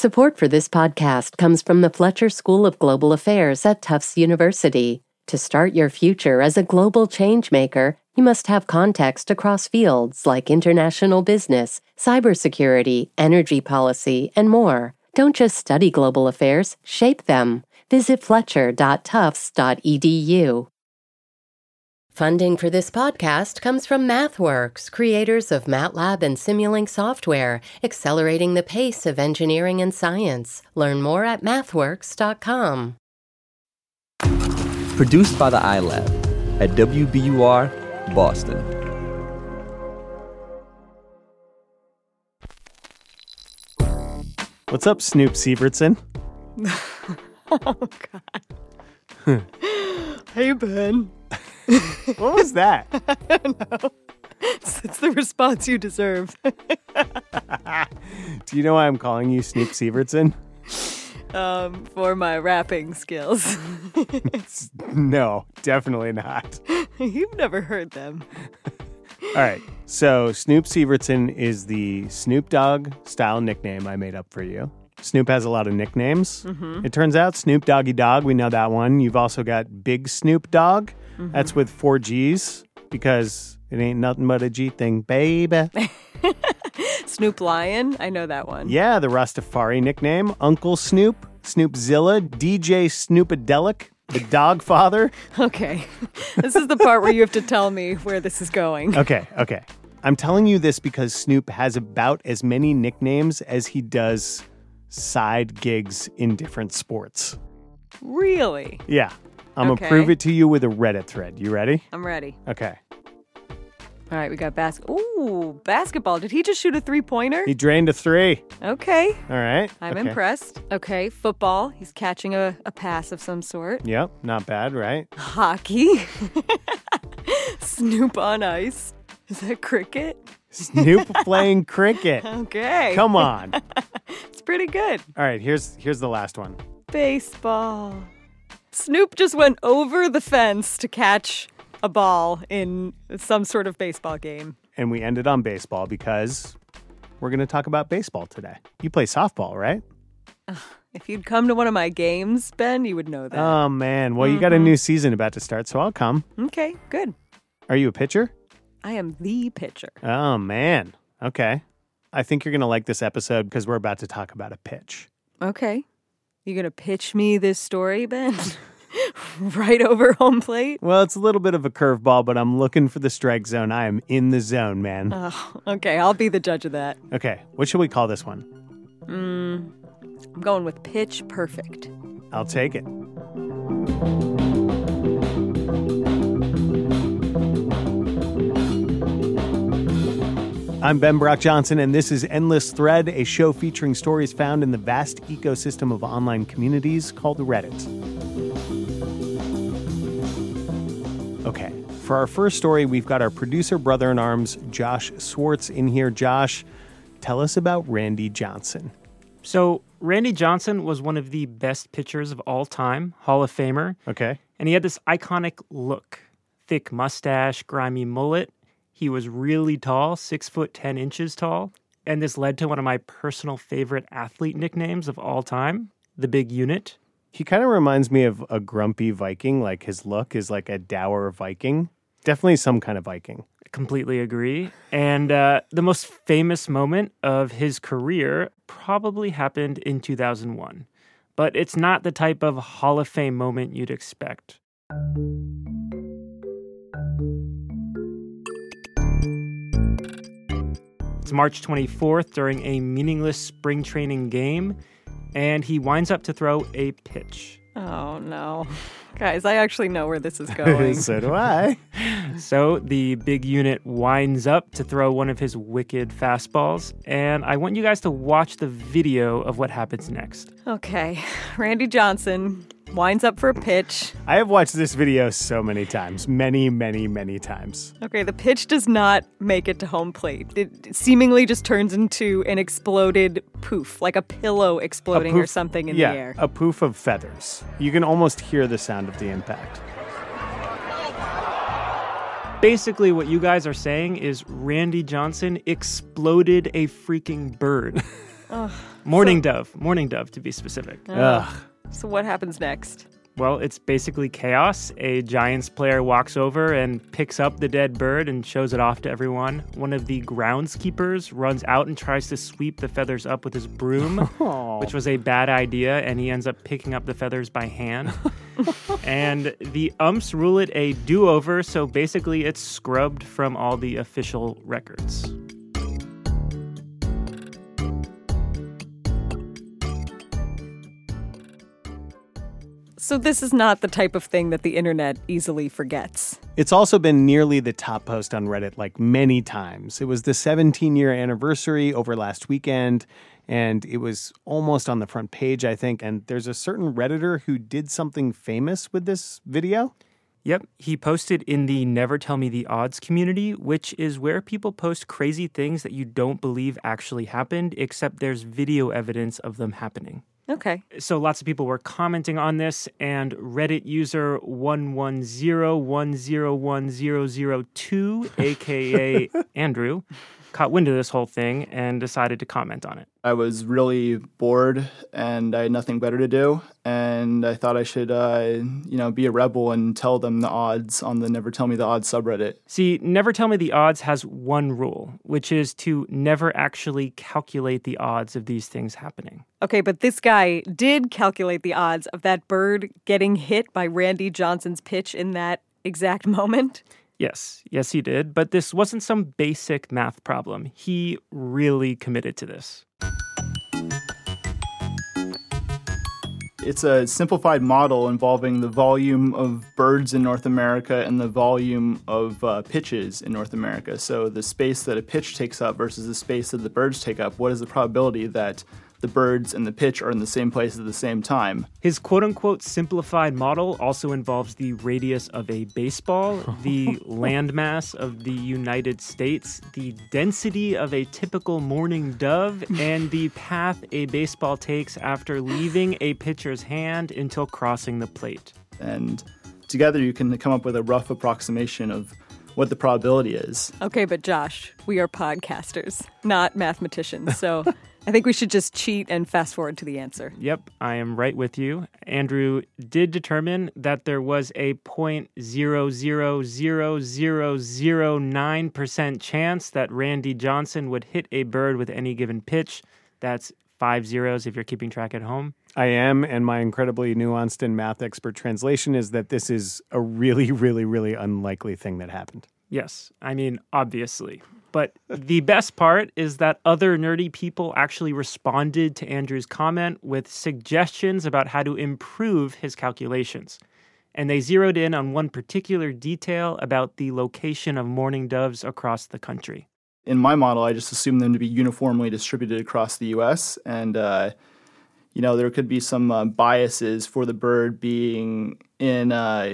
Support for this podcast comes from the Fletcher School of Global Affairs at Tufts University. To start your future as a global changemaker, you must have context across fields like international business, cybersecurity, energy policy, and more. Don't just study global affairs, shape them. Visit fletcher.tufts.edu. Funding for this podcast comes from MathWorks, creators of MATLAB and Simulink software, accelerating the pace of engineering and science. Learn more at mathworks.com. Produced by the iLab at WBUR, Boston. What's up, Snoop Severtson? Oh, God. Hey, Ben. What was that? I don't know. It's the response you deserve. Do you know why I'm calling you Snoop Severtson? For my rapping skills. No, definitely not. You've never heard them. All right, so Snoop Severtson is the Snoop Dogg style nickname I made up for you. Snoop has a lot of nicknames. Mm-hmm. It turns out Snoop Doggy Dogg, we know that one. You've also got Big Snoop Dogg. Mm-hmm. That's with 4 G's because it ain't nothing but a G thing, baby. Snoop Lion, I know that one. Yeah, the Rastafari nickname. Uncle Snoop, Snoopzilla, DJ Snoopadelic, the Dog Father. Okay, this is the part where you have to tell me where this is going. Okay. I'm telling you this because Snoop has about as many nicknames as he does side gigs in different sports. Really? Yeah. I'm going to prove it to you with a Reddit thread. You ready? I'm ready. Okay. All right, we got basketball. Did he just shoot a 3-pointer? He drained a 3. Okay. All right. I'm impressed. Okay, football. He's catching a pass of some sort. Yep, not bad, right? Hockey. Snoop on ice. Is that cricket? Snoop playing cricket. Okay. Come on. It's pretty good. All right, here's the last one. Baseball. Snoop just went over the fence to catch a ball in some sort of baseball game. And we ended on baseball because we're going to talk about baseball today. You play softball, right? If you'd come to one of my games, Ben, you would know that. Oh, man. Well, you got a new season about to start, so I'll come. Okay, good. Are you a pitcher? I am the pitcher. Oh, man. Okay. I think you're going to like this episode because we're about to talk about a pitch. Okay. You going to pitch me this story, Ben? Right over home plate? Well, it's a little bit of a curveball, but I'm looking for the strike zone. I am in the zone, man. Oh, okay, I'll be the judge of that. Okay, what should we call this one? I'm going with pitch perfect. I'll take it. I'm Ben Brock Johnson, and this is Endless Thread, a show featuring stories found in the vast ecosystem of online communities called Reddit. Okay, for our first story, we've got our producer brother-in-arms, Josh Swartz, in here. Josh, tell us about Randy Johnson. So, Randy Johnson was one of the best pitchers of all time, Hall of Famer. Okay. And he had this iconic look, thick mustache, grimy mullet. He was really tall, 6'10" tall, and this led to one of my personal favorite athlete nicknames of all time, the Big Unit. He kind of reminds me of a grumpy Viking, like his look is like a dour Viking. Definitely some kind of Viking. Completely agree. And the most famous moment of his career probably happened in 2001. But it's not the type of Hall of Fame moment you'd expect. It's March 24th during a meaningless spring training game, and he winds up to throw a pitch. Oh, no. Guys, I actually know where this is going. So do I. So the Big Unit winds up to throw one of his wicked fastballs, and I want you guys to watch the video of what happens next. Okay. Randy Johnson winds up for a pitch. I have watched this video so many times. Many, many, many times. Okay, the pitch does not make it to home plate. It seemingly just turns into an exploded poof, like a pillow exploding or something in the air. Yeah, a poof of feathers. You can almost hear the sound of the impact. Basically, what you guys are saying is Randy Johnson exploded a freaking bird. Morning dove to be specific. Ugh. So what happens next? Well, it's basically chaos. A Giants player walks over and picks up the dead bird and shows it off to everyone. One of the groundskeepers runs out and tries to sweep the feathers up with his broom, which was a bad idea, and he ends up picking up the feathers by hand. And the umps rule it a do-over, so basically it's scrubbed from all the official records. So this is not the type of thing that the internet easily forgets. It's also been nearly the top post on Reddit like many times. It was the 17-year anniversary over last weekend, and it was almost on the front page, I think. And there's a certain Redditor who did something famous with this video. Yep, he posted in the Never Tell Me the Odds community, which is where people post crazy things that you don't believe actually happened, except there's video evidence of them happening. Okay. So lots of people were commenting on this, and Reddit user 110101002, a.k.a. Andrew, caught wind of this whole thing and decided to comment on it. I was really bored, and I had nothing better to do, and I thought I should, be a rebel and tell them the odds on the Never Tell Me the Odds subreddit. See, Never Tell Me the Odds has one rule, which is to never actually calculate the odds of these things happening. Okay, but this guy did calculate the odds of that bird getting hit by Randy Johnson's pitch in that exact moment. Yes, he did. But this wasn't some basic math problem. He really committed to this. It's a simplified model involving the volume of birds in North America and the volume of pitches in North America. So the space that a pitch takes up versus the space that the birds take up, what is the probability that the birds and the pitch are in the same place at the same time? His quote-unquote simplified model also involves the radius of a baseball, the landmass of the United States, the density of a typical mourning dove, and the path a baseball takes after leaving a pitcher's hand until crossing the plate. And together you can come up with a rough approximation of what the probability is. Okay, but Josh, we are podcasters, not mathematicians, so I think we should just cheat and fast forward to the answer. Yep, I am right with you. Andrew did determine that there was a 0.000009% chance that Randy Johnson would hit a bird with any given pitch. That's 5 zeros if you're keeping track at home. I am, and my incredibly nuanced and math expert translation is that this is a really, really, really unlikely thing that happened. Yes, I mean, obviously. But the best part is that other nerdy people actually responded to Andrew's comment with suggestions about how to improve his calculations. And they zeroed in on one particular detail about the location of mourning doves across the country. In my model, I just assume them to be uniformly distributed across the U.S., and there could be some biases for the bird being in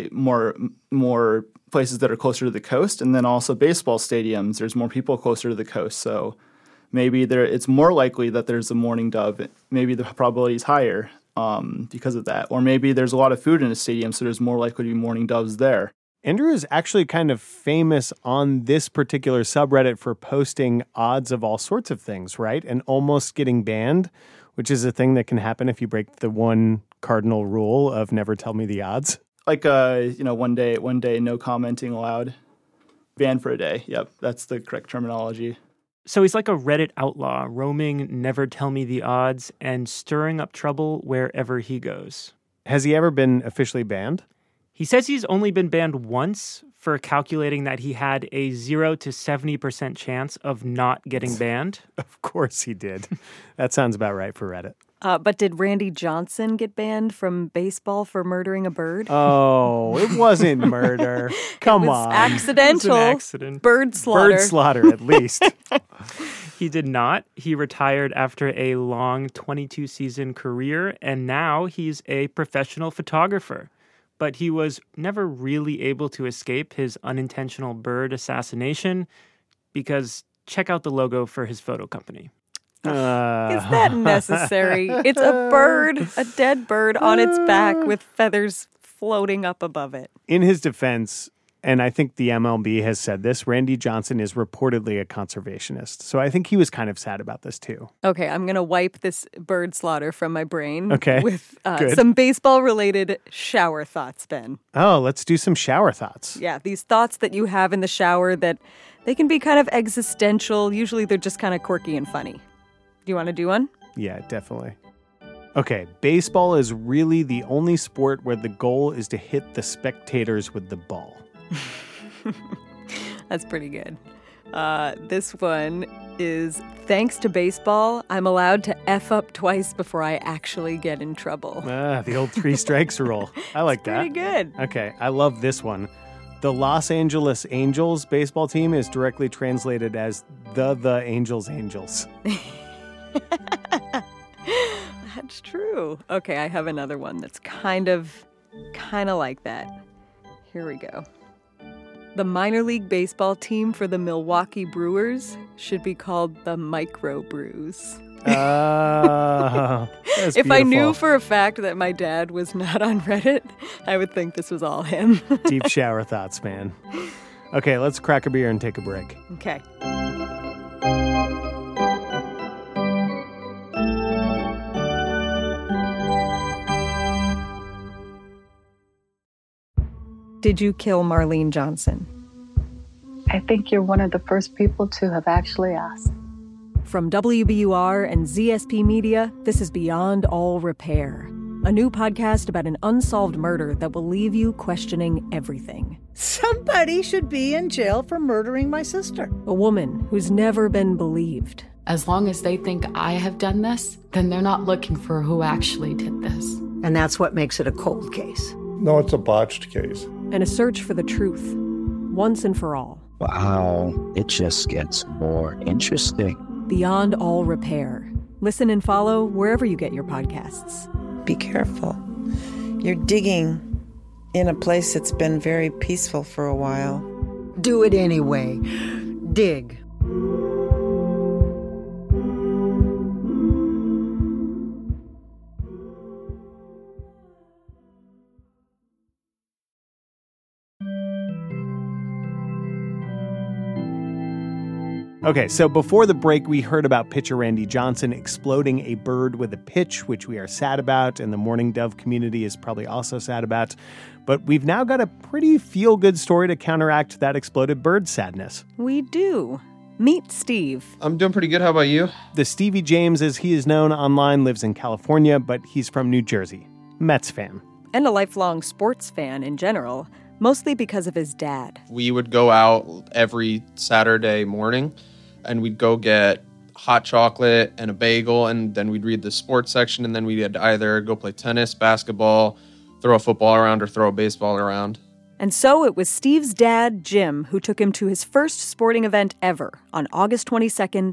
more places that are closer to the coast, and then also baseball stadiums. There's more people closer to the coast, so maybe it's more likely that there's a mourning dove. Maybe the probability is higher because of that, or maybe there's a lot of food in a stadium, so there's more likely to be mourning doves there. Andrew is actually kind of famous on this particular subreddit for posting odds of all sorts of things, right? And almost getting banned, which is a thing that can happen if you break the one cardinal rule of never tell me the odds. Like, one day, no commenting allowed. Banned for a day. Yep, that's the correct terminology. So he's like a Reddit outlaw, roaming never tell me the odds and stirring up trouble wherever he goes. Has he ever been officially banned? He says he's only been banned once for calculating that he had a 0 to 70% chance of not getting banned. Of course he did. That sounds about right for Reddit. But did Randy Johnson get banned from baseball for murdering a bird? Oh, it wasn't murder. Come on. Accidental. It was an accident. Bird slaughter. Bird slaughter, at least. He did not. He retired after a long 22-season career, and now he's a professional photographer. But he was never really able to escape his unintentional bird assassination because check out the logo for his photo company. Is that necessary? It's a bird, a dead bird on its back with feathers floating up above it. In his defense, and I think the MLB has said this, Randy Johnson is reportedly a conservationist. So I think he was kind of sad about this too. Okay, I'm going to wipe this bird slaughter from my brain with Good. some baseball-related shower thoughts, Ben. Oh, let's do some shower thoughts. Yeah, these thoughts that you have in the shower that they can be kind of existential. Usually they're just kind of quirky and funny. Do you want to do one? Yeah, definitely. Okay, baseball is really the only sport where the goal is to hit the spectators with the ball. That's pretty good. This one is, thanks to baseball, I'm allowed to F up twice before I actually get in trouble. The old 3 strikes rule. I like that. Pretty good. Okay, I love this one. The Los Angeles Angels baseball team is directly translated as the Angels Angels. That's true. Okay, I have another one that's kind of like that. Here we go. The minor league baseball team for the Milwaukee Brewers should be called the Micro Brews. That's If I knew beautiful. for a fact that my dad was not on Reddit, I would think this was all him. Deep shower thoughts, man. Okay, let's crack a beer and take a break. Okay. Did you kill Marlene Johnson? I think you're one of the first people to have actually asked. From WBUR and ZSP Media, this is Beyond All Repair, a new podcast about an unsolved murder that will leave you questioning everything. Somebody should be in jail for murdering my sister. A woman who's never been believed. As long as they think I have done this, then they're not looking for who actually did this. And that's what makes it a cold case. No, it's a botched case. And a search for the truth, once and for all. Wow, it just gets more interesting. Beyond All Repair. Listen and follow wherever you get your podcasts. Be careful. You're digging in a place that's been very peaceful for a while. Do it anyway. Dig. Okay, so before the break, we heard about pitcher Randy Johnson exploding a bird with a pitch, which we are sad about, and the Mourning Dove community is probably also sad about. But we've now got a pretty feel-good story to counteract that exploded bird sadness. We do. Meet Steve. I'm doing pretty good. How about you? The Stevie James, as he is known online, lives in California, but he's from New Jersey. Mets fan. And a lifelong sports fan in general, mostly because of his dad. We would go out every Saturday morning, and we'd go get hot chocolate and a bagel, and then we'd read the sports section, and then we'd either go play tennis, basketball, throw a football around, or throw a baseball around. And so it was Steve's dad, Jim, who took him to his first sporting event ever on August 22nd,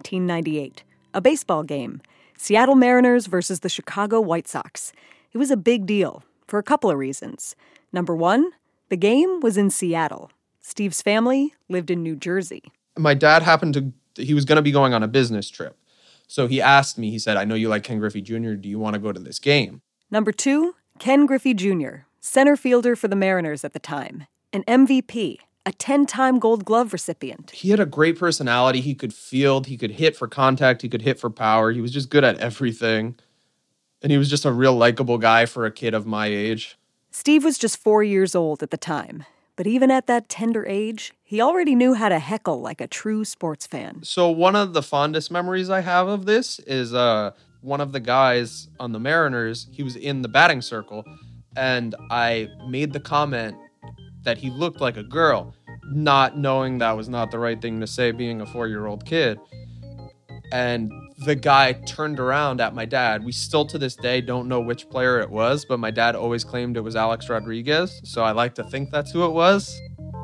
1998. A baseball game. Seattle Mariners versus the Chicago White Sox. It was a big deal for a couple of reasons. Number one, the game was in Seattle. Steve's family lived in New Jersey. My dad he was going to be going on a business trip. So he asked me, he said, I know you like Ken Griffey Jr. Do you want to go to this game? Number two, Ken Griffey Jr., center fielder for the Mariners at the time, an MVP, a 10-time Gold Glove recipient. He had a great personality. He could field, he could hit for contact, he could hit for power. He was just good at everything. And he was just a real likable guy for a kid of my age. Steve was just 4 years old at the time. But even at that tender age, he already knew how to heckle like a true sports fan. So one of the fondest memories I have of this is one of the guys on the Mariners, he was in the batting circle, and I made the comment that he looked like a girl, not knowing that was not the right thing to say being a 4-year-old kid. And the guy turned around at my dad. We still to this day don't know which player it was, but my dad always claimed it was Alex Rodriguez, so I like to think that's who it was.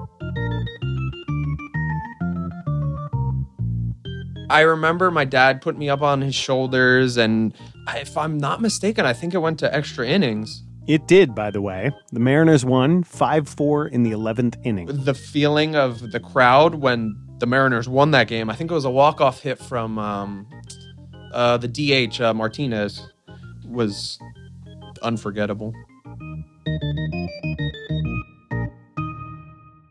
I remember my dad put me up on his shoulders, and if I'm not mistaken, I think it went to extra innings. It did, by the way. The Mariners won 5-4 in the 11th inning. The feeling of the crowd when the Mariners won that game, I think it was a walk-off hit from the DH, Martinez, was unforgettable.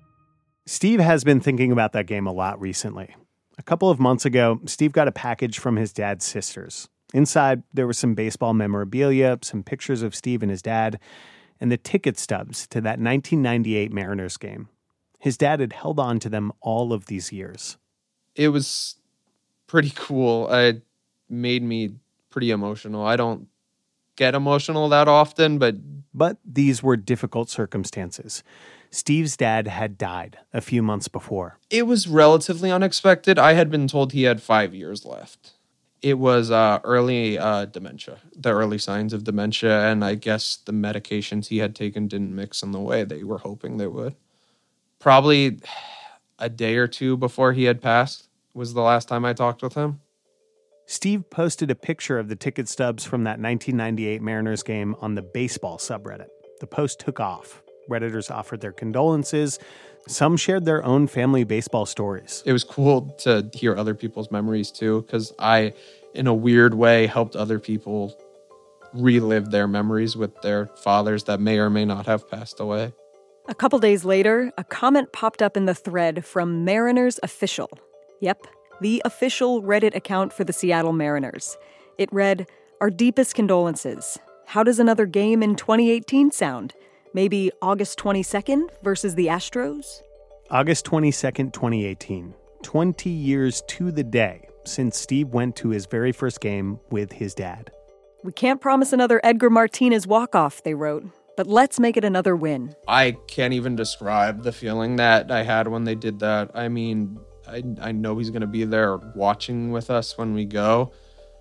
Steve has been thinking about that game a lot recently. A couple of months ago, Steve got a package from his dad's sisters. Inside, there was some baseball memorabilia, some pictures of Steve and his dad, and the ticket stubs to that 1998 Mariners game. His dad had held on to them all of these years. It was pretty cool. It made me pretty emotional. I don't get emotional that often, but these were difficult circumstances. Steve's dad had died a few months before. It was relatively unexpected. I had been told he had 5 years left. It was early dementia, the early signs of dementia, and I guess the medications he had taken didn't mix in the way they were hoping they would. Probably a day or two before he had passed was the last time I talked with him. Steve posted a picture of the ticket stubs from that 1998 Mariners game on the baseball subreddit. The post took off. Redditors offered their condolences. Some shared their own family baseball stories. It was cool to hear other people's memories too, because I, in a weird way, helped other people relive their memories with their fathers that may or may not have passed away. A couple days later, a comment popped up in the thread from Mariners Official. Yep, the official Reddit account for the Seattle Mariners. It read, "Our deepest condolences. How does another game in 2018 sound? Maybe August 22nd versus the Astros?" August 22nd, 2018. 20 years to the day since Steve went to his very first game with his dad. "We can't promise another Edgar Martinez walk-off," they wrote, "but let's make it another win." I can't even describe the feeling that I had when they did that. I mean, I know he's going to be there watching with us when we go.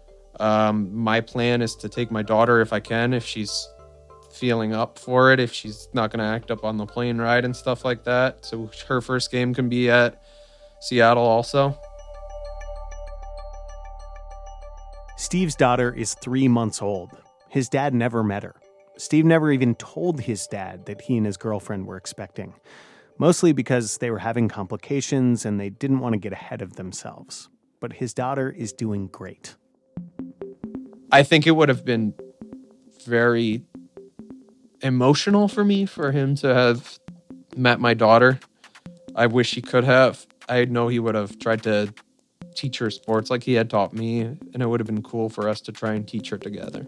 My plan is to take my daughter if I can, if she's feeling up for it, if she's not going to act up on the plane ride and stuff like that. So her first game can be at Seattle also. Steve's daughter is 3 months old. His dad never met her. Steve never even told his dad that he and his girlfriend were expecting, mostly because they were having complications and they didn't want to get ahead of themselves. But his daughter is doing great. I think it would have been very emotional for me for him to have met my daughter. I wish he could have. I know he would have tried to teach her sports like he had taught me, and it would have been cool for us to try and teach her together.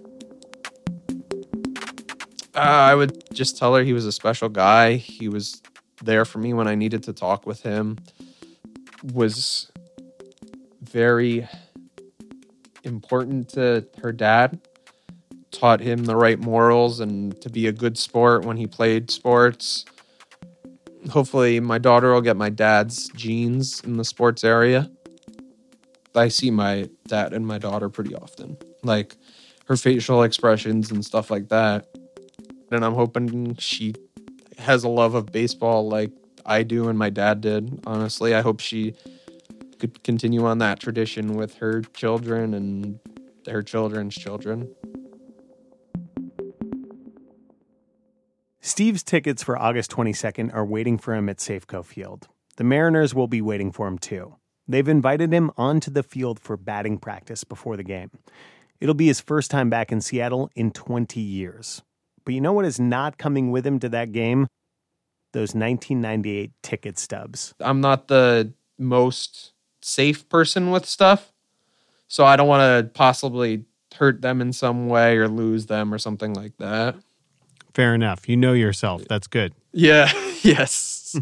I would just tell her he was a special guy. He was there for me when I needed to talk with him. Was very important to her dad. Taught him the right morals and to be a good sport when he played sports. Hopefully my daughter will get my dad's genes in the sports area. I see my dad and my daughter pretty often, like her facial expressions and stuff like that. And I'm hoping she has a love of baseball like I do and my dad did. Honestly, I hope she could continue on that tradition with her children and their children's children. Steve's tickets for August 22nd are waiting for him at Safeco Field. The Mariners will be waiting for him too. They've invited him onto the field for batting practice before the game. It'll be his first time back in Seattle in 20 years. But you know what is not coming with him to that game? Those 1998 ticket stubs. I'm not the most safe person with stuff, so I don't want to possibly hurt them in some way or lose them or something like that. Fair enough. You know yourself. That's good. Yeah. Yes.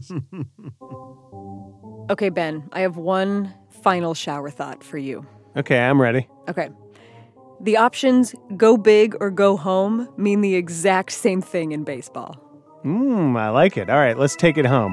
Okay, Ben, I have one final shower thought for you. Okay, I'm ready. Okay. The options go big or go home mean the exact same thing in baseball. I like it. All right, let's take it home.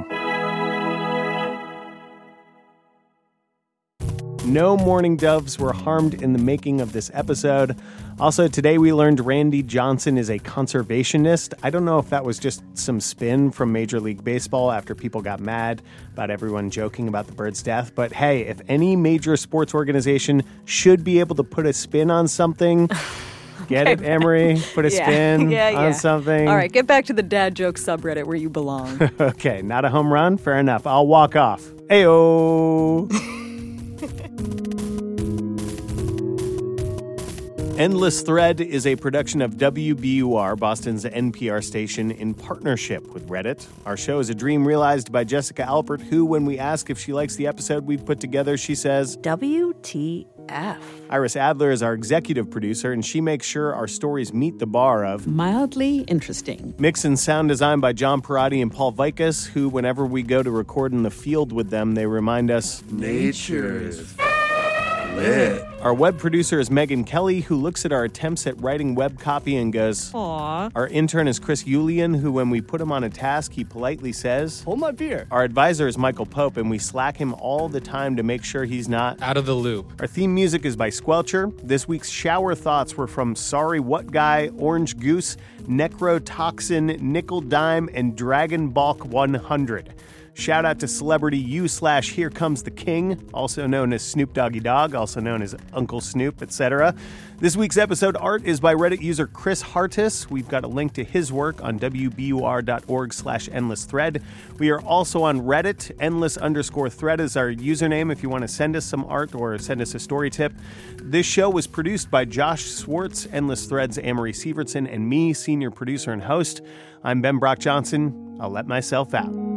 No mourning doves were harmed in the making of this episode. Also, today we learned Randy Johnson is a conservationist. I don't know if that was just some spin from Major League Baseball after people got mad about everyone joking about the bird's death. But hey, if any major sports organization should be able to put a spin on something, get it, Emery? Put a spin on something. All right, get back to the dad joke subreddit where you belong. Okay, not a home run? Fair enough. I'll walk off. Ayo! Endless Thread is a production of WBUR, Boston's NPR station, in partnership with Reddit. Our show is a dream realized by Jessica Alpert, who, when we ask if she likes the episode we've put together, she says, WTF. Iris Adler is our executive producer, and she makes sure our stories meet the bar of mildly interesting. Mix and sound design by John Perotti and Paul Vikas, who, whenever we go to record in the field with them, they remind us, nature is lit. Our web producer is Megan Kelly, who looks at our attempts at writing web copy and goes, Aww. Our intern is Chris Yulian, who, when we put him on a task, he politely says, hold my beer. Our advisor is Michael Pope, and we slack him all the time to make sure he's not out of the loop. Our theme music is by Squelcher. This week's shower thoughts were from Sorry What Guy, Orange Goose, Necrotoxin, Nickel Dime, and Dragon Balk 100. Shout out to celebrity you/Here Comes the King, also known as Snoop Doggy Dogg, also known as Uncle Snoop, etc. This week's episode art is by Reddit user Chris Hartis. We've got a link to his work on wbur.org/endlessthread. We are also on Reddit. Endless_thread is our username if you want to send us some art or send us a story tip. This show was produced by Josh Swartz, Endless Thread's Amory Sievertson, and me, senior producer and host. I'm Ben Brock Johnson. I'll let myself out.